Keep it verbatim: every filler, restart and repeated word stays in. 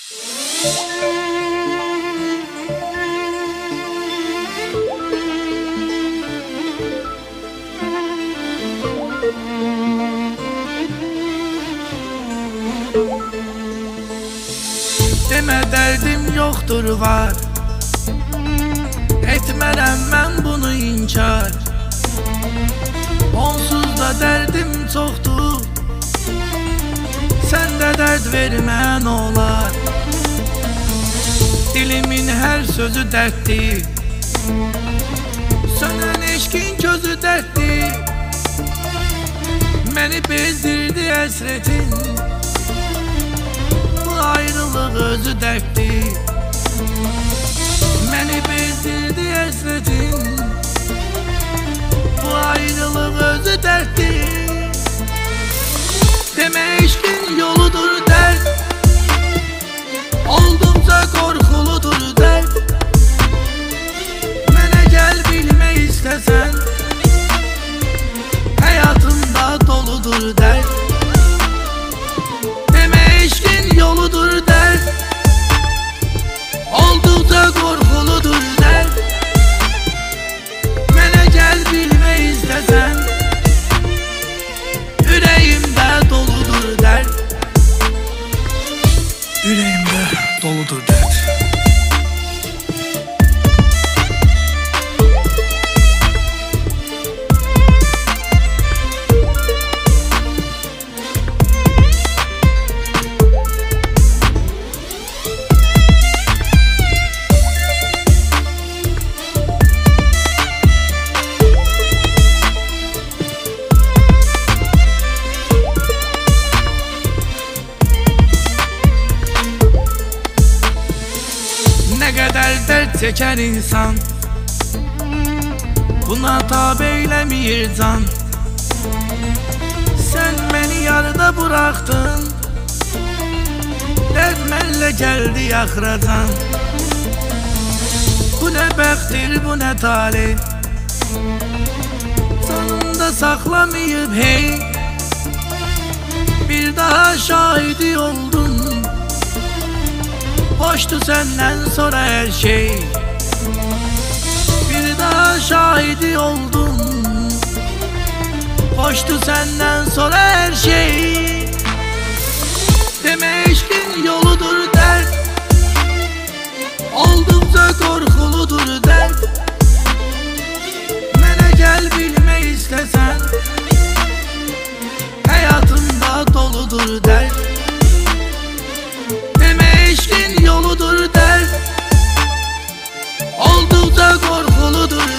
Demə dərdim yoxdur var, etmərəm mən bunu inkar. Onsuz da dərdim çoxdur, səndə dərd vermən olar. Dilimin hər sözü dərddir, sönən eşqin közü dərddir. Məni bezdirdi əsrətin, ayrılıq özü dərddir. Məni bezdirdi əsrətin, bu ayrılıq özü dərddir. Demə eşqin yoludur dərd, olduqca qorxuludur dərd. Mənə gəl bilmək istəsən, həyatımda doludur dərd. Yoludur dərd, olduqca qorxuludur dərd. Mənə gəl bilmək istəsən, ürəyimdə doludur dərd. Ürəyimdə doludur dərd. Nə qədər dərd çəkər insan, buna tab eyləmir can. Sən məni yarıda buraxdın, dərd mənlə gəldi axıracan. Bu nə bəxtdir, bu nə tali, canımda saxlamayıb hey. Bir daha şahidi oldum, boşdu səndən sonra hər şey. Bir daha şahidi oldum, boşdu səndən sonra hər şey. Demə eşqin yoludur dərd, olduqca qorxuludur dərd. Mənə gəl bilmək istəsən, həyatımda doludur dərd. Yoludur dərd, olduqca qorxuludur